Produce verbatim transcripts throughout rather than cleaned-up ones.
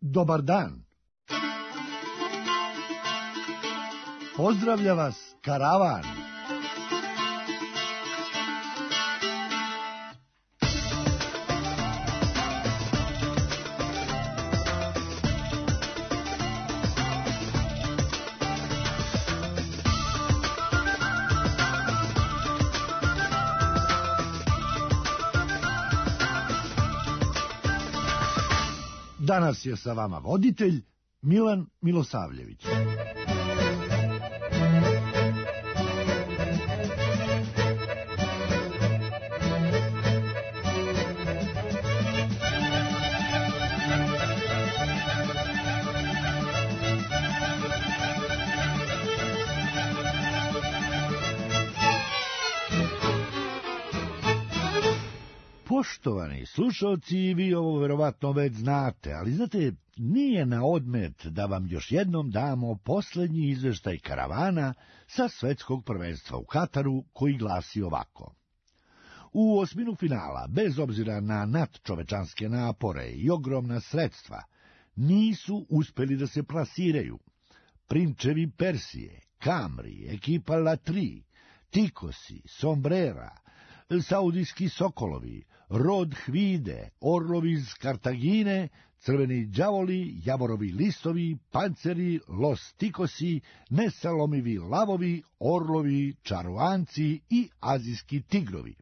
dobar dan. Pozdravlja vas karavan. Danas je sa vama voditelj Milan Milosavljević. Poštovani slušalci, vi ovo verovatno već znate, ali znate, nije na odmet da vam još jednom damo posljednji izveštaj karavana sa svetskog prvenstva u Kataru, koji glasi ovako. U osminu finala, bez obzira na nadčovečanske napore i ogromna sredstva, nisu uspeli da se plasiraju. Prinčevi Persije, Kamri, ekipa Latri, Tikosi, Sombrera, Saudijski Sokolovi, Rod Hvide, Orlovi iz Kartagine, Crveni đavoli, Javorovi listovi, Panceri, Los Tikosi, Nesalomivi lavovi, Orlovi, Čaruanci i Azijski tigrovi.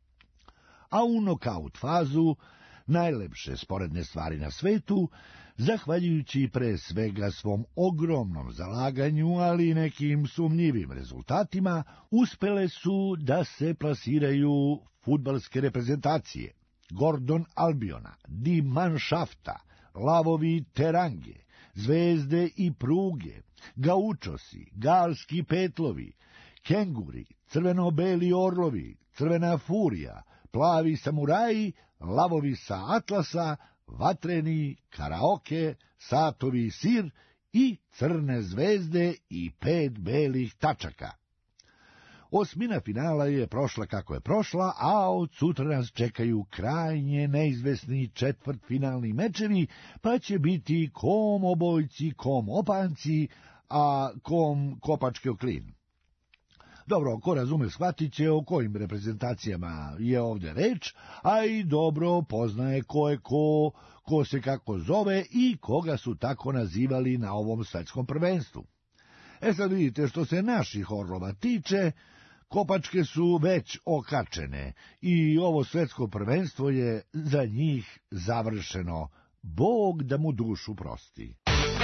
A u nokaut fazu najlepše sporedne stvari na svetu, zahvaljujući pre svega svom ogromnom zalaganju, ali i nekim sumnjivim rezultatima, uspele su da se plasiraju fudbalske reprezentacije, Gordon Albiona, Die Mannschafta, Lavovi Terange, Zvezde i Pruge, Gaučosi, Galski Petlovi, Kenguri, Crveno-beli Orlovi, Crvena Furija, Plavi Samuraji, Lavovi sa Atlasa, Vatreni, Karaoke, Satovi Sir i Crne zvezde i pet belih tačaka. Osmina finala je prošla kako je prošla, a od sutra nas čekaju krajnje neizvesni četvrtfinalni mečevi, pa će biti kom obojci, kom opanci, a kom kopačke o klin. Dobro, ko razume shvatit će o kojim reprezentacijama je ovdje reč, a i dobro poznaje ko je ko, ko se kako zove i koga su tako nazivali na ovom svetskom prvenstvu. E sad vidite, što se naših Orlova tiče, kopačke su već okačene i ovo svetsko prvenstvo je za njih završeno. Bog da mu dušu prosti.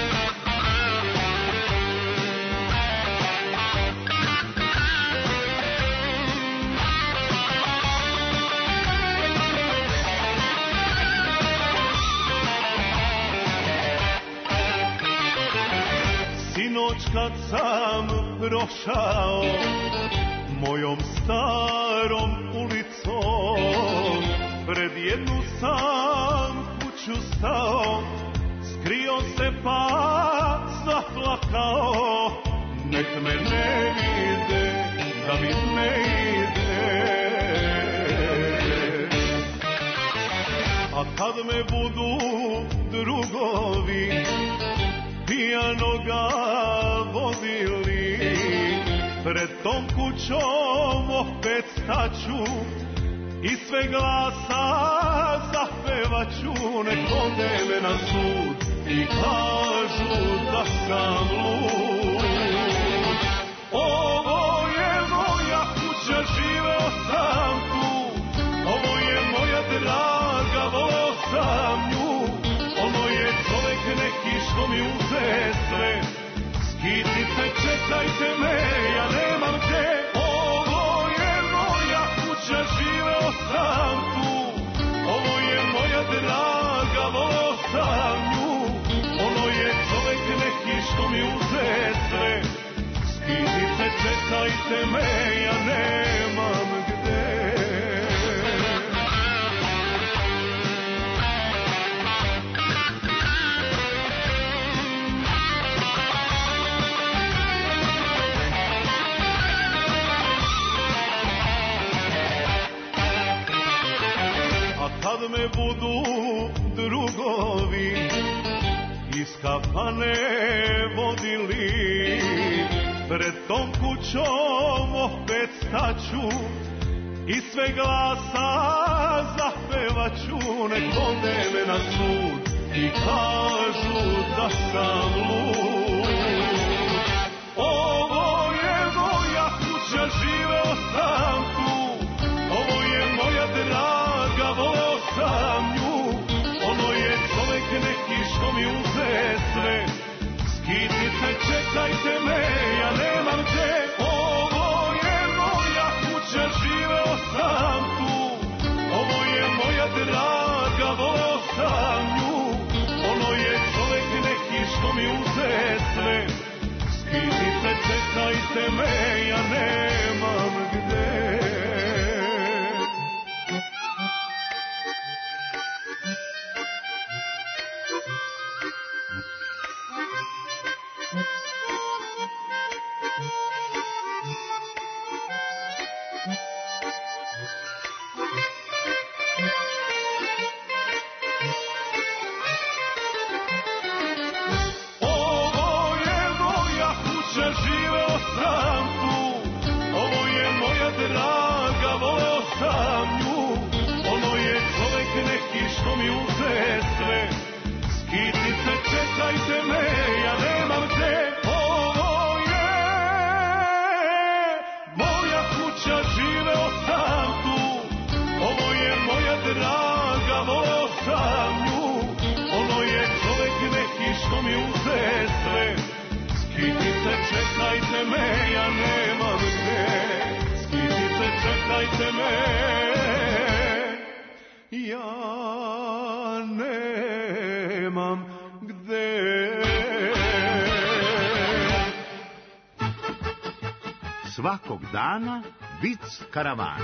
Sinoć kad sam prošao mojom starom ulicom, pred jednu sam kuću stao, skrio se pa zaplakao, nek me ne vide, da mi ne ide. A kad me budu drugovi pijanoga vodili, pred tom kućom opet staću i sve glasa zapevaću, nek ode me na sud i kažu da sam lud. Ovo je moja kuća, živeo sam tu, ovo je moja draga, voleo sam nju, ono je čovek neki što mi uze sve. Skitice, čekajte me, ja nemam gde. Ovo je moja kuća, živeo sam tu, ovo je moja draga, voleo sam nju, ono je čovek neki što mi uze sve. Skitice, čekajte me, ja nemam gde. Kad me budu drugovi kafane vodili, pred tom kućom opet staću i sve glasa zapevaću, nek vode me na sud i kažu da sam lud. Ovo je moja kuća, živeo sam tu, ovo je moja draga, voleo sam nju. Ono je čovek neki što mi uze sve, skitice čekajte me, ja nemam gde. Ovo je moja kuća, živeo sam tu, ovo je moja draga, voleo sam nju. Ono je čovek neki što mi uze sve, skitice čekajte me, ja nemam gde. Svakog dana vic karavana.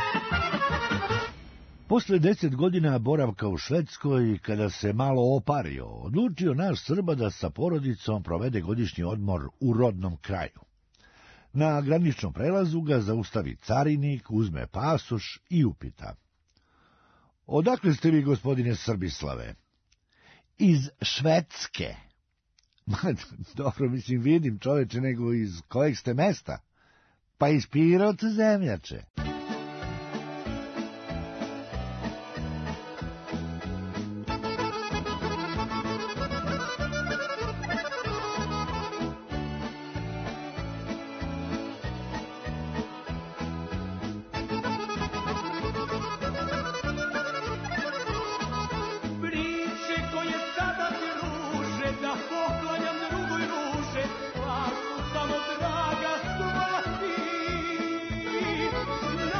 Posle deset godina boravka u Švedskoj, kada se malo opario, odlučio naš Srba da sa porodicom provede godišnji odmor u rodnom kraju. Na graničnom prelazu ga zaustavi carinik, uzme pasoš i upita: "Odakle ste vi, gospodine Srbislave?" "Iz Švedske." "Dobro, mislim, vidim, čoveče, nego iz kojeg ste mesta?" "Pa iz Pirovca, zemljače." Samo draga svati,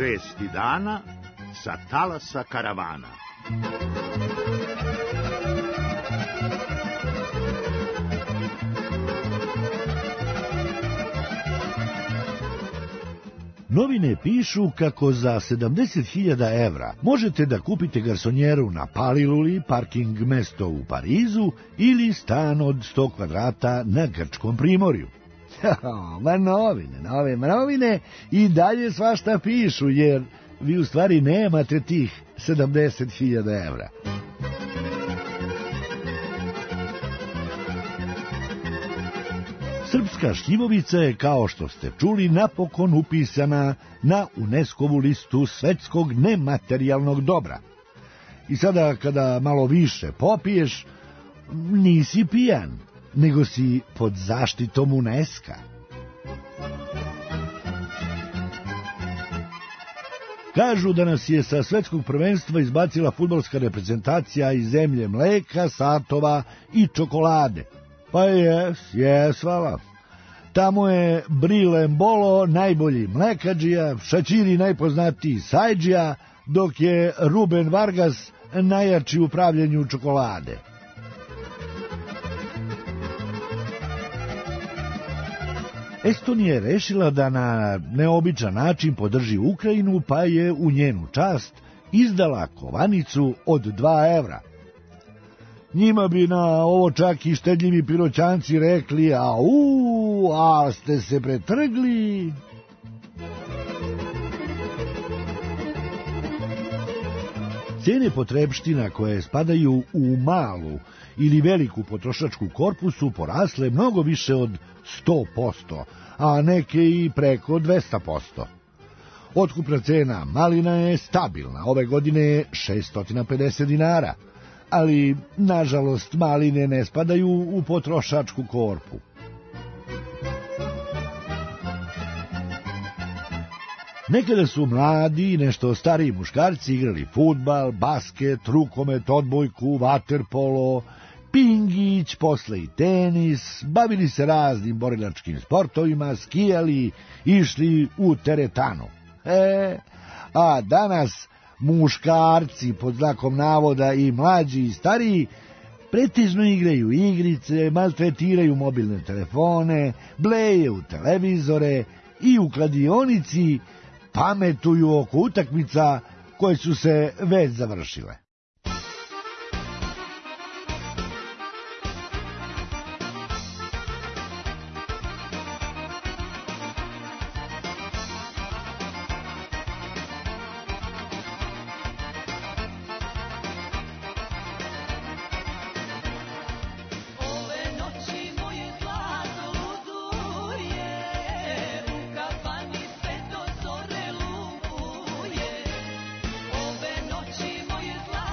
Vesti dana sa talasa karavana. Novine pišu kako za sedamdeset hiljada evra možete da kupite garsonjeru na Paliluli, parking mesto u Parizu ili stan od sto kvadrata na Grčkom primorju. Ma novine, novine, novine i dalje svašta pišu, jer vi u stvari nemate tih sedamdeset hiljada evra. Srpska šljivovica je, kao što ste čuli, napokon upisana na UNESCO-vu listu svetskog nematerijalnog dobra. I sada, kada malo više popiješ, nisi pijan, nego si pod zaštitom UNESCO-a. Kažu da nas je sa svetskog prvenstva izbacila fudbalska reprezentacija iz zemlje mleka, satova i čokolade. Pa jes, jes, hvala. Tamo je Brilem Bolo najbolji mlekadžija, Šaćiri najpoznatiji sajdžija, dok je Ruben Vargas najjači u pravljenju čokolade. Estonija je rešila da na neobičan način podrži Ukrajinu, pa je u njenu čast izdala kovanicu od dva evra. Njima bi na ovo čak i štedljivi piroćanci rekli: au, a ste se pretrgli. Cijene potrepština koje spadaju u malu ili veliku potrošačku korpu su porasle mnogo više od sto posto, a neke i preko dvesta posto. Otkupna cena malina je stabilna, ove godine je šeststo pedeset dinara, ali, nažalost, maline ne spadaju u potrošačku korpu. Nekada su mladi i nešto stariji muškarci igrali fudbal, basket, rukomet, odbojku, vaterpolo, pingić, posle i tenis, bavili se raznim borilačkim sportovima, skijali, išli u teretanu. E, a danas muškarci, pod znakom navoda, i mlađi i stariji, pretežno igraju igrice, maltretiraju mobilne telefone, bleje u televizore i u kladionici pametuju oko utakmica koje su se već završile. Ove noći moje zlato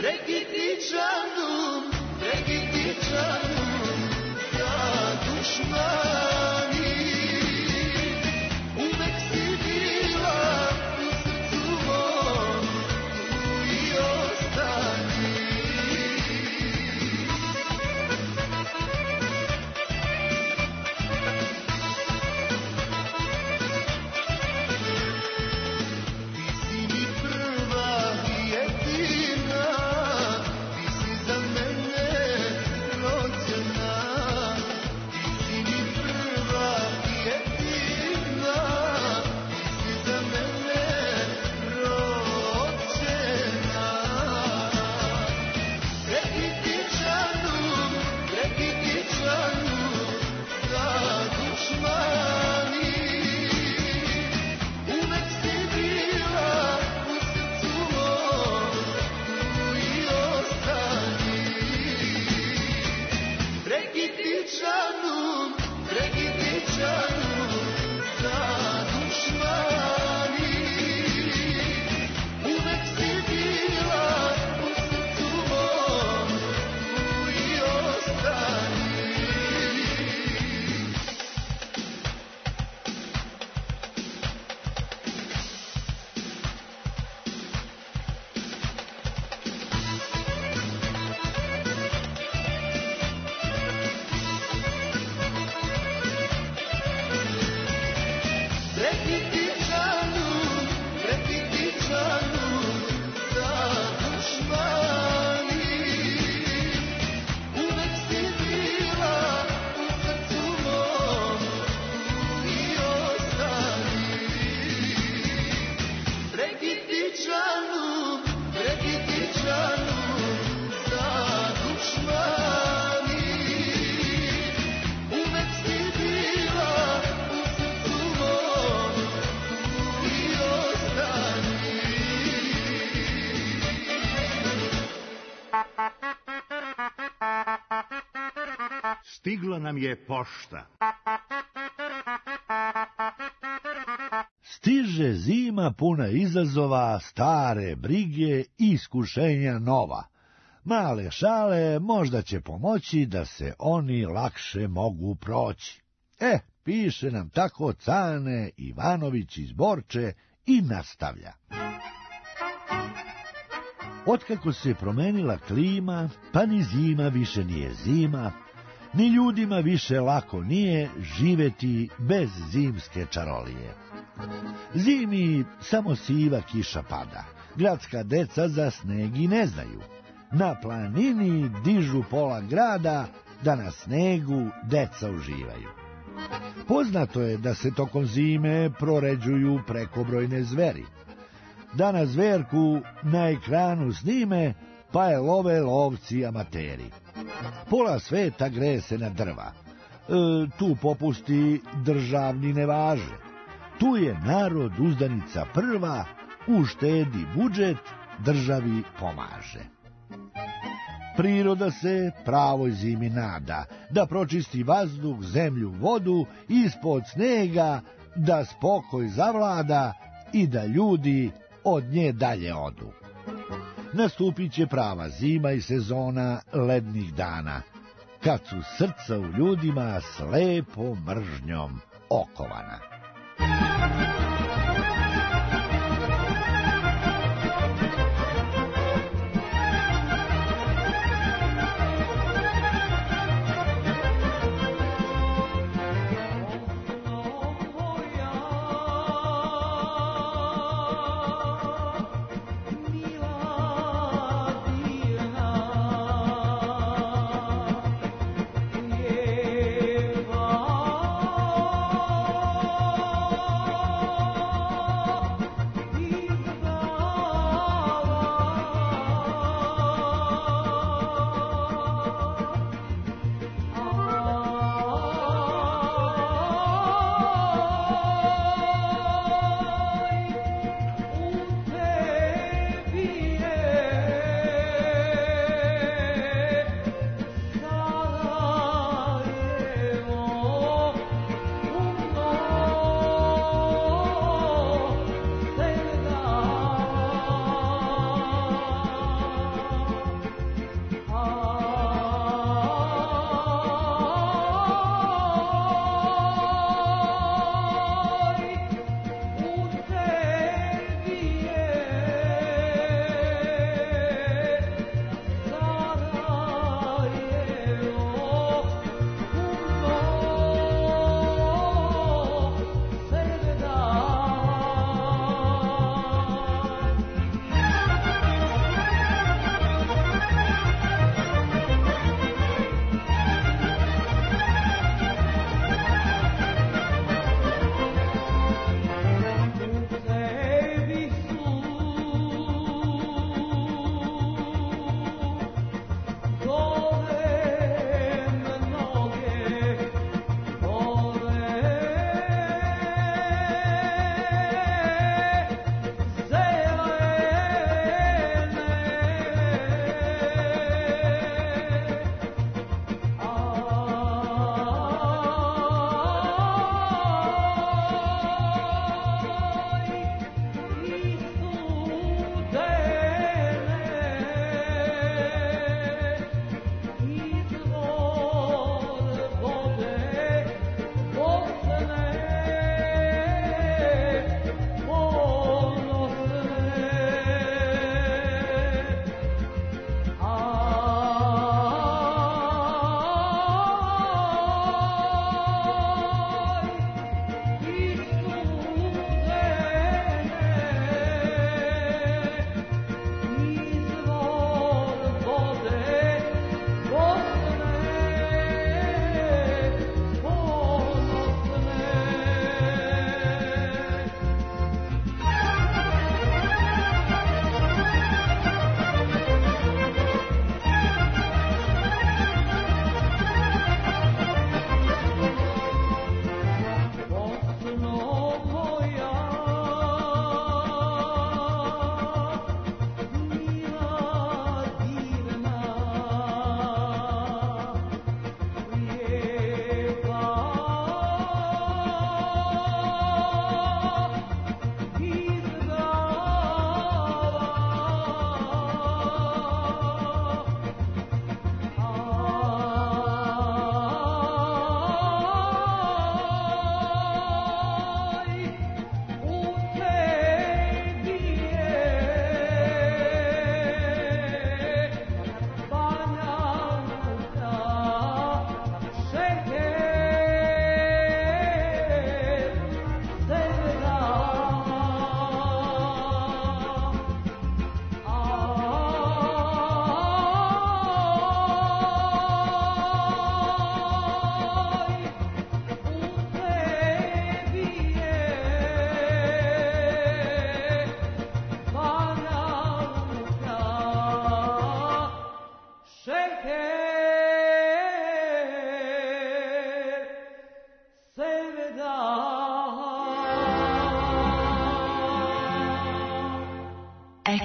Prekitičanum, prekitičanum, za dušmani. Uvek si bila u srcu mom, tu i ostani. Ti si mi prva i jedina, ti si za mene rođena. Ti si mi prva i jedina, ti si za mene rođena. Prekitičanum, prekitičanum, za dušmani. Uvek si bila u srcu mom, tu i ostani. Prekitičanum, prekitičanum, za dušmani. Uvek si bila u srcu mom, tu i ostani. Prekitičanum, prekitičanum, za dušmani. Uvek si bila u srcu mom, tu i ostani. Prekitičanum, prekitičanum, za dušmani. Uvek si bila u srcu mom, tu i ostani. Stigla nam je pošta. Stiže zima puna izazova, stare brige i iskušenja nova. Male šale možda će pomoći da se oni lakše mogu proći. E, piše nam tako Cane Ivanović iz Borče i nastavlja. Otkako se promenila klima, pa ni zima više nije zima, ni ljudima više lako nije živeti bez zimske čarolije. Zimi samo siva kiša pada, gradska deca za sneg i ne znaju. Na planini dižu pola grada, da na snegu deca uživaju. Poznato je da se tokom zime proređuju prekobrojne zveri. Da na zverku na ekranu snime, pa je love lovci amateri. Pola sveta greje se na drva. E, tu popusti državni ne važe. Tu je narod uzdanica prva, uštedi budžet, državi pomaže. Priroda se pravoj zimi nada, da pročisti vazduh, zemlju, vodu, ispod snega, da spokoj zavlada i da ljudi od nje dalje odu. Nastupit će prava zima i sezona lednih dana, kad su srca u ljudima slepo mržnjom okovana. Yeah.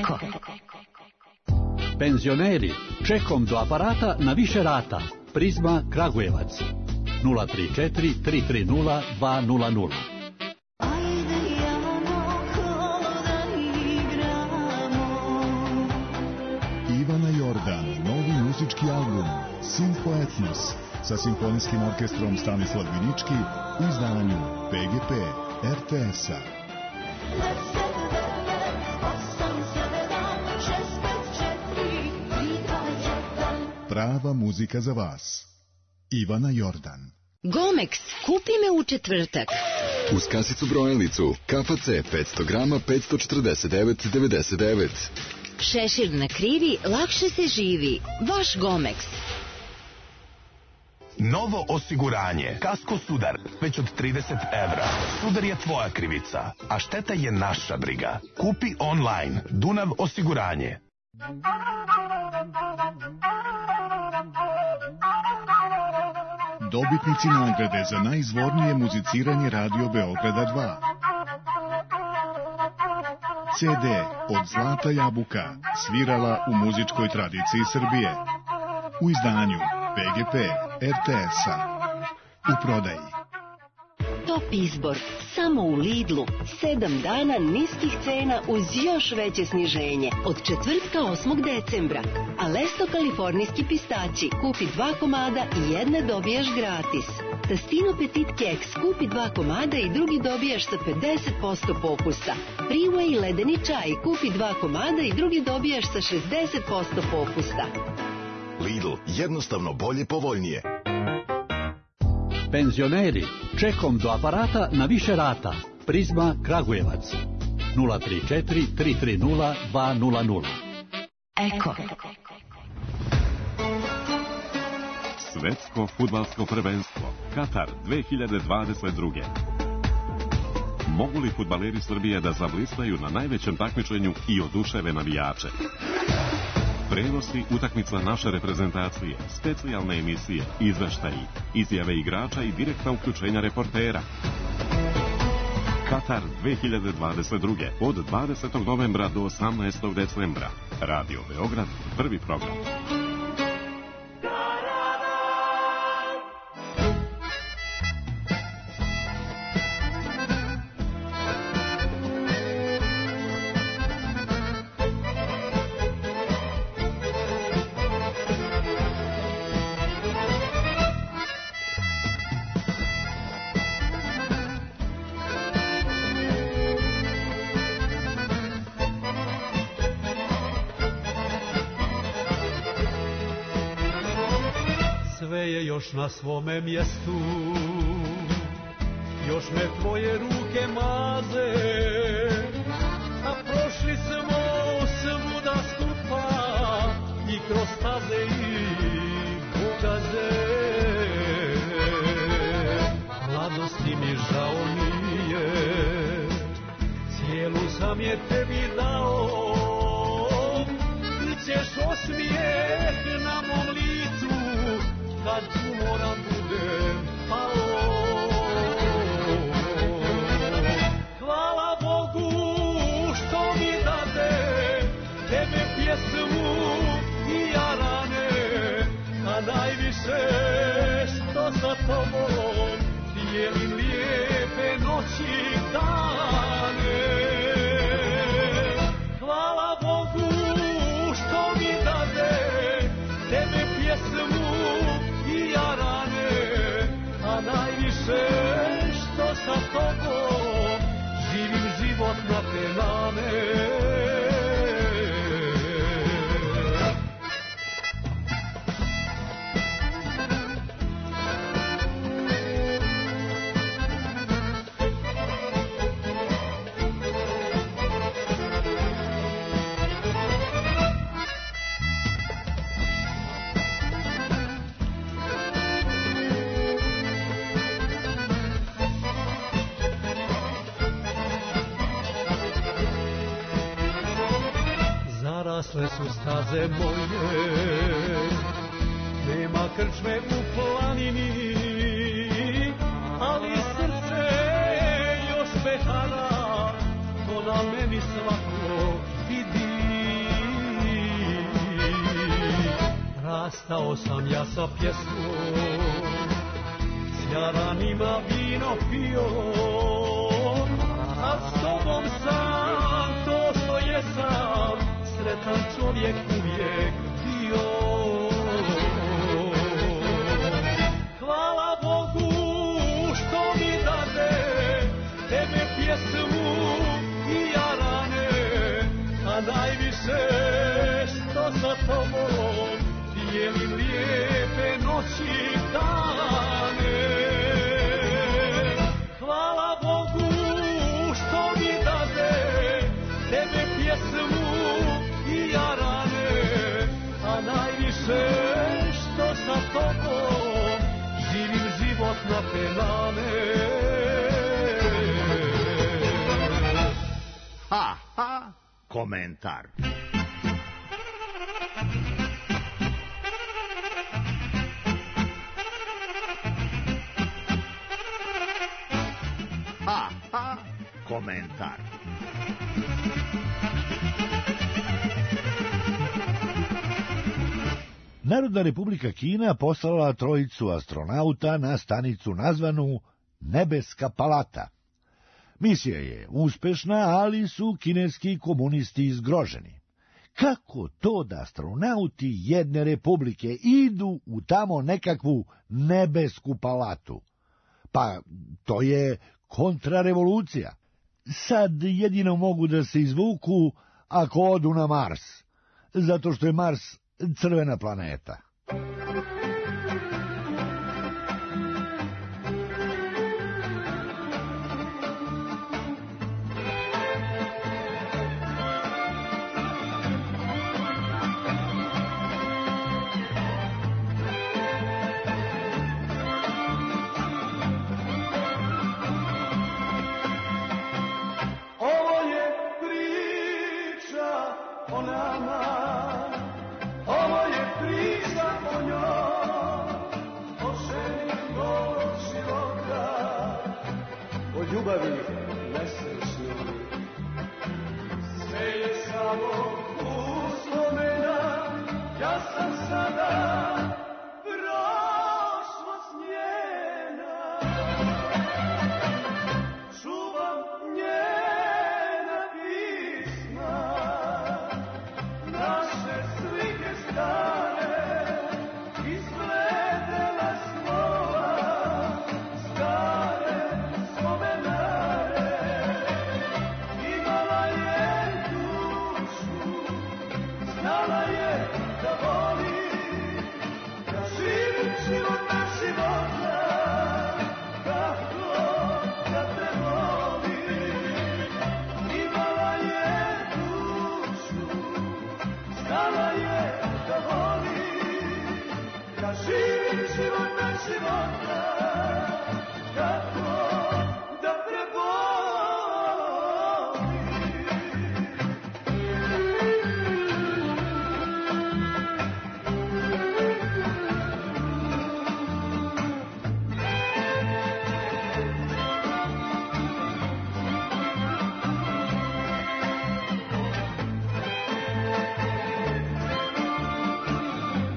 Eko. Penzioneri, čekom do aparata na više rata. Prizma Kragujevac. nula tri četiri tri tri nula dva nula nula. Ivana Jordan, novi muzički album Simfo Etnos sa simfonijskim orkestrom Stanislav Vinički u izdanju P G P R T S-a. Prava muzika za vas. Ivana Jordan. Gomex, kupi me u četvrtak. Uz kasicu brojilicu, K F C petsto grama petsto četrdeset devet devedeset devet. Šešir na krivi, lakše se živi. Vaš Gomex. Novo osiguranje. Kasko Sudar. Već od trideset evra. Sudar je tvoja krivica, a šteta je naša briga. Kupi online. Dunav osiguranje. Dobitnici nagrade za najizvornije muziciranje Radio Beograda dva. C D od Zlata Jabuka, svirala u muzičkoj tradiciji Srbije. U izdanju P G P R T S-a. U prodaji. Top izbor, samo u Lidlu. Sedam dana niskih cena uz još veće sniženje. Od četvrtka osmog decembra. Alesto kalifornijski pistaći. Kupi dva komada i jedne dobijaš gratis. Tastino Petit keks. Kupi dva komada i drugi dobijaš sa pedeset posto popusta. Freeway ledeni čaj. Kupi dva komada i drugi dobijaš sa šezdeset posto popusta. Lidl, jednostavno bolje, povoljnije. Penzioneri, čekom do aparata na više rata. Prizma Kragujevac. nula tri četiri tri tri nula dva nula nula. Eko. Svetsko fudbalsko prvenstvo Katar dve hiljade dvadeset druge. Mogu li fudbaleri Srbije da zablistaju na najvećem takmičenju i oduševe navijače? Prenosi utakmica naše reprezentacije, specijalne emisije, izveštaji, izjave igrača i direktna uključenja reportera. Katar dve hiljade dvadeset druge. od dvadesetog novembra do osamnaestog decembra. Radio Beograd, prvi program. Još na svome mjestu, još me tvoje ruke maze, a prošli smo svuda skupa i kroz staze i bukaze. Mladosti mi žao nije, cijelu sam je tebi dao, ti ćeš osmijeh na mom licu kad umoran budem pao. Hvala Bogu što mi dade tebe pjesmu i jarane, a najviše što sa tobom dijelim lijepe noći i dane. Hvala Bogu što mi dade tebe pjesmu i jarane, a najviše što sa tobom živim život na te nane. Zarasle su staze moje, nema krčme u planini, ali srce još behara, to na meni svako vidi. Zastao sam ja sa pjesmom, s jaranima vino pio, a s tobom sam to što jesam, sretan čovjek uvijek bio. Hvala Bogu što mi dade tebe pjesmu i jarane, a najviše što sa tobom dijelim lijepe noći i dane. Hvala Bogu što mi dade tebe pjesmu i jarane, a najviše što sa tobom živim život na penane. Ha, ha, komentar. Ha, ha, komentar. Narodna republika Kina poslala trojicu astronauta na stanicu nazvanu Nebeska palata. Misija je uspešna, ali su kineski komunisti zgroženi. Kako to da astronauti jedne republike idu u tamo nekakvu nebesku palatu? Pa to je kontrarevolucija. Sad jedino mogu da se izvuku ako odu na Mars, zato što je Mars crvena planeta.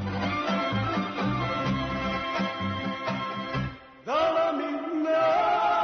Dala mi na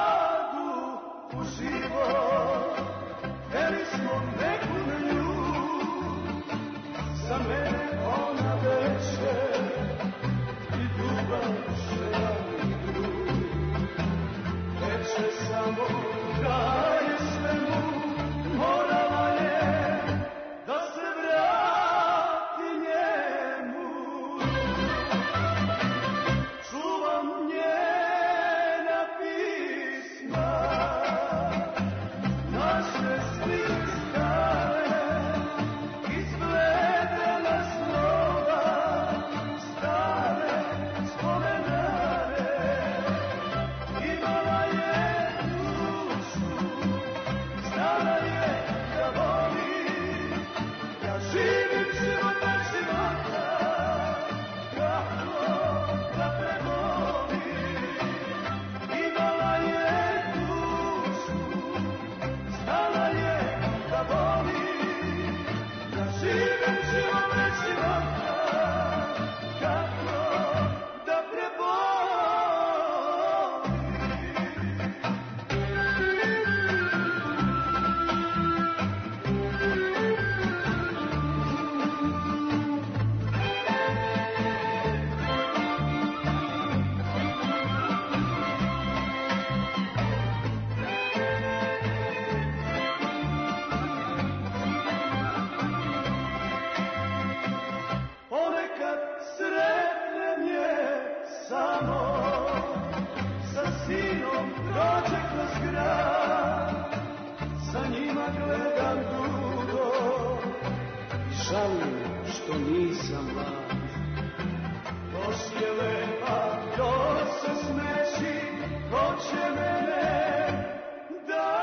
sam mlad. Još je lepa, još se smeći, hoće mene da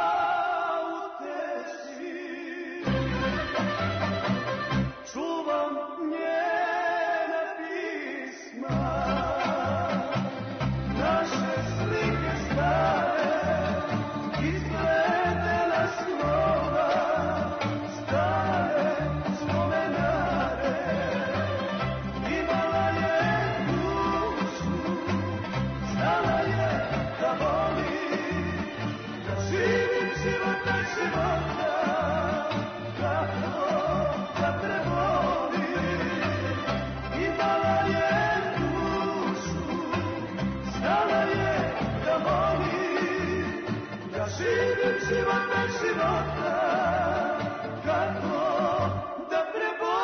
uteši. Čuvam njena pisma, naše slike stare, izglede na snova, stare spomenare. Imala je dušu, znala je da voli, da živim život bez života, kako da preboli. Imala je dušu, znala je da voli, da živim život bez života, kako da preboli.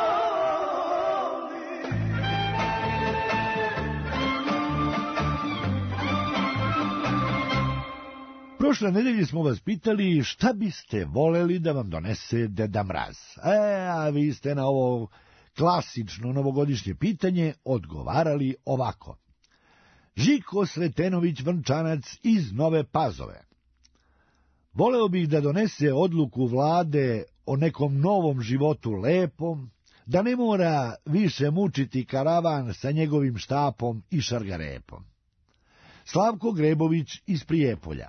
Prošle nedelje smo vas pitali šta biste voleli da vam donese Deda Mraz. E, a vi ste na ovo klasično novogodišnje pitanje odgovarali ovako. Žiko Sretenović Vrnčanac iz Nove Pazove. Voleo bih da donese odluku vlade o nekom novom životu lepom, da ne mora više mučiti karavan sa njegovim štapom i šargarepom. Slavko Grebović iz Prijepolja.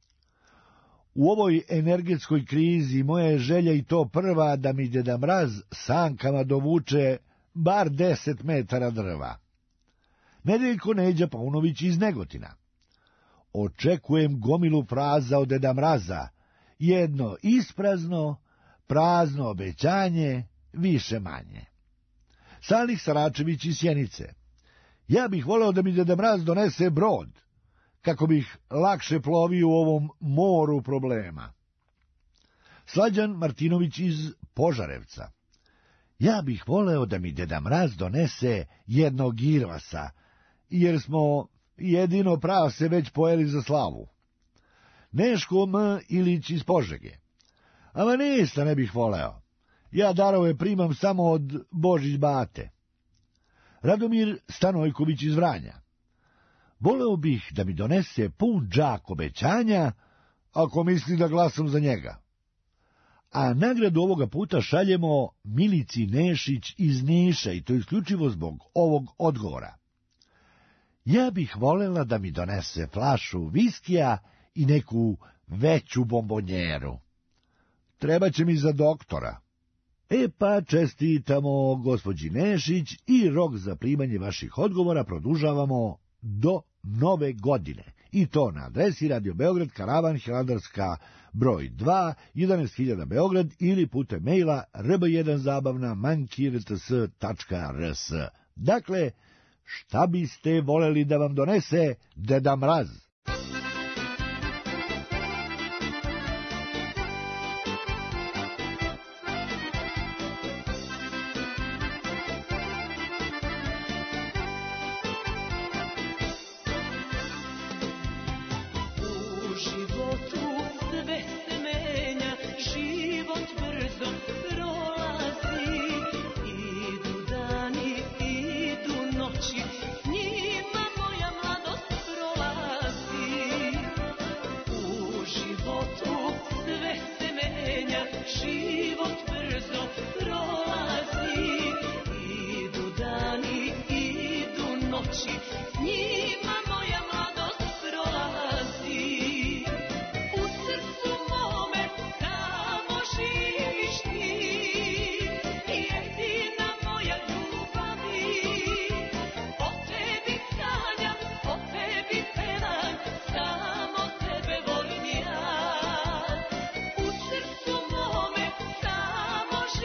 U ovoj energetskoj krizi moja je želja i to prva da mi Deda Mraz sankama dovuče bar deset metara drva. Nedeljko Neđa Paunović iz Negotina. Očekujem gomilu fraza od Deda Mraza, jedno isprazno, prazno obećanje, više manje. Salih Saračević iz Sjenice. Ja bih voleo da mi Deda Mraz donese brod, kako bih lakše plovio u ovom moru problema. Slađan Martinović iz Požarevca. Ja bih voleo da mi Deda Mraz donese jednog irvasa, jer smo jedino prase već pojeli za slavu. Neško M. Ilić iz Požege. Ama ništa ne bih voleo. Ja darove primam samo od Božić bate. Radomir Stanojković iz Vranja. Voleo bih da mi donese pun džak obećanja, ako misli da glasam za njega. A nagradu ovoga puta šaljemo Milici Nešić iz Niša, i to isključivo zbog ovog odgovora. Ja bih volela da mi donese flašu viskija i neku veću bombonjeru. Treba će mi za doktora. E pa čestitamo gospođi Nešić i rok za primanje vaših odgovora produžavamo do nove godine. I to na adresi Radio Beograd, Karavan Hilandarska, broj dva, jedanaest hiljada Beograd, ili putem maila r b jedan zabavna mankirts tačka r s. Dakle, šta biste voleli da vam donese Deda Mraz?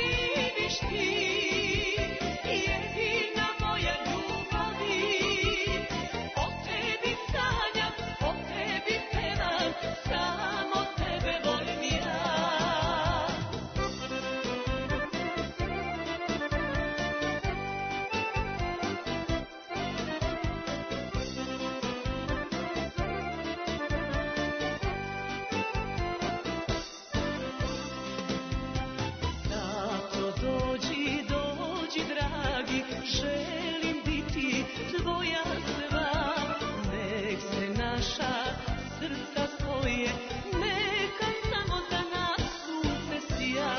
Jedina moja ljubavi dragi, želim biti tvoja sva. Nek se naša srca spoje, neka samo za nas sunce sija.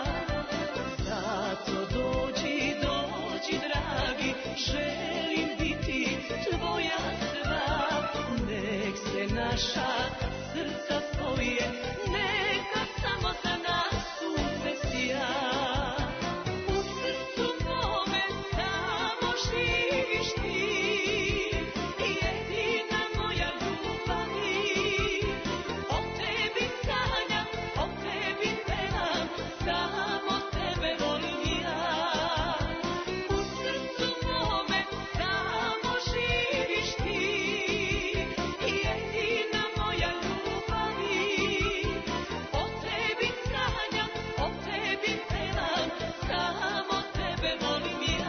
Zato dođi, dođi dragi, želim biti tvoja sva. Nek se naša srca spoje, neka samo za nas sunce sija. U srcu mome samo živiš ti, jedina moja ljubavi. O tebi sanjam, o tebi pevam, samo tebe volim ja. U srcu mome samo živiš ti, jedina moja ljubavi. O tebi sanjam, o tebi pevam, samo tebe volim ja.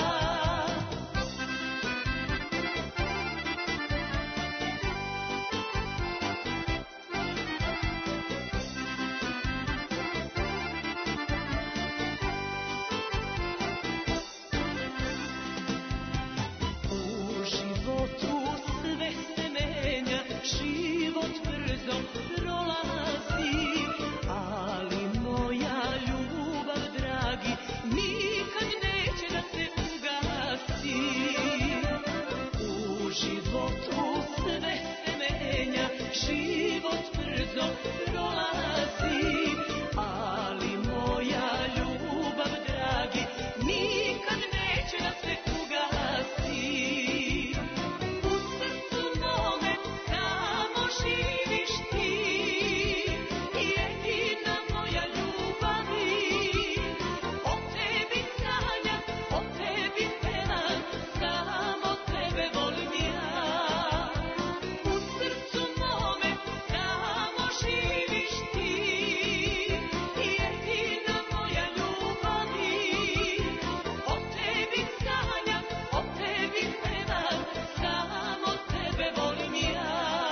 U životu sve se menja, život brzo prolazi, ali moja ljubav, dragi, nikad neće da se ugasi. U životu sve se menja, život brzo prolazi, ali moja ljubav, dragi, nikad neće da se ugasi. U srcu mome samo živiš ti, jedina moja ljubavi. O tebi sanjam, o tebi pevam, samo tebe volim ja. U srcu mome samo živiš ti, jedina moja ljubavi. O tebi sanjam, o tebi pevam, samo tebe volim ja.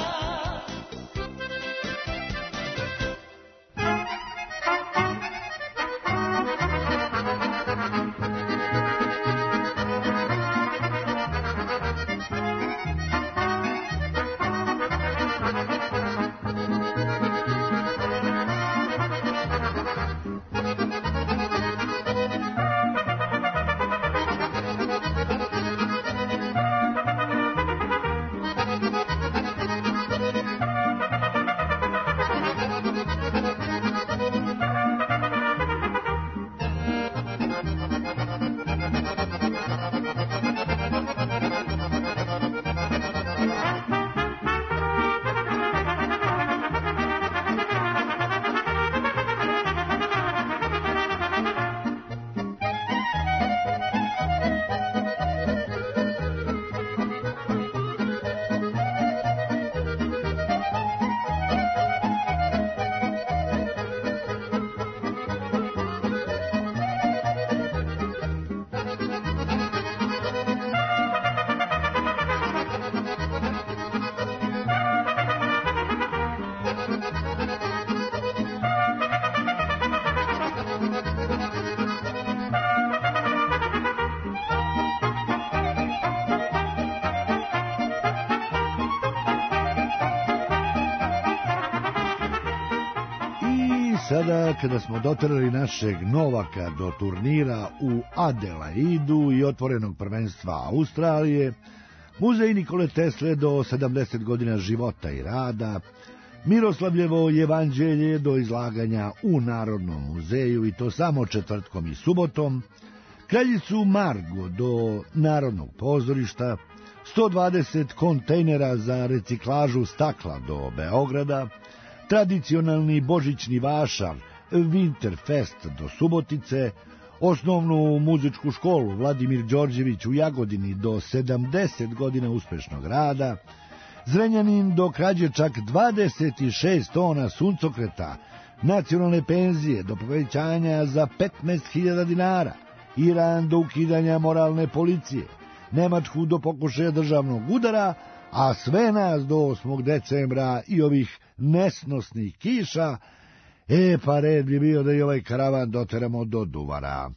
Sada, kada smo doterali našeg Novaka do turnira u Adelaidu i otvorenog prvenstva Australije, muzej Nikole Tesle do sedamdeset godina života i rada, Miroslavljevo jevanđelje do izlaganja u Narodnom muzeju i to samo četvrtkom i subotom, Kraljicu Margo do Narodnog pozorišta, sto dvadeset kontejnera za reciklažu stakla do Beograda, tradicionalni božićni vašar Winterfest do Subotice, osnovnu muzičku školu Vladimir Đorđević u Jagodini do sedamdeset godina uspešnog rada, Zrenjanin do krađe čak dvadeset šest tona suncokreta, nacionalne penzije do povećanja za petnaest hiljada dinara, Iran do ukidanja moralne policije, Nemačku do pokušaja državnog udara, a sve nas do osmog decembra i ovih nesnosnih kiša, e pa red bi bio da i ovaj karavan doteramo do Duvara.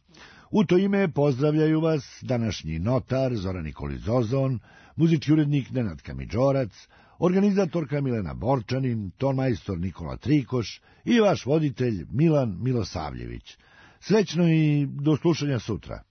U to ime pozdravljaju vas današnji notar Zoran Nikolić Zozon, muzički urednik Nenad Kamidžorac, organizatorka Milena Borčanin, tonmajstor Nikola Trikoš i vaš voditelj Milan Milosavljević. Srećno i do slušanja sutra.